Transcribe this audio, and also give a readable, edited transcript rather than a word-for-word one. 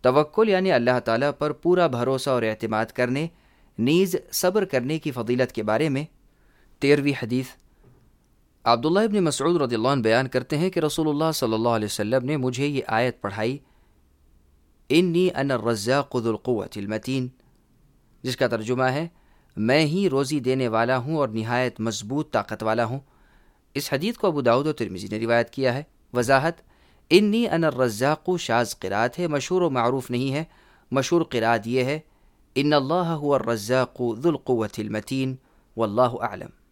तवक्कुल यानी अल्लाह ताला पर पूरा भरोसा और एतमाद करने, नीज़ सब्र करने की फ़जीलत के बारे में। 13वीं हदीस, अब्दुल्लाह इब्न मसऊद रज़ियल्लाहु अन्हु बयान करते हैं कि रसूलुल्लाह सल्लल्लाहु अलैहि वसल्लम ने मुझे ये आयत पढ़ाई, इन्नी अना रज़्ज़ाक़ु ज़ुल क़ुव्वतिल मतीन, जिसका तर्जुमा है, मैं ही रोज़ी देने वाला हूँ और निहायत मजबूत ताकत वाला हूँ। इस हदीस को अबू दाऊद और तिर्मिज़ी ने रिवायत किया है। वजाहत, इन्नी अना रज़्ज़ाक़ु शाज़ क़िरात है, मशहूर व मारूफ नहीं है। मशहूर क़िरात ये है, इन्नल्लाह हुवा रज़्ज़ाक़ु ज़ुल क़ुव्वतिल मतीन, वल्लाहु अअलम।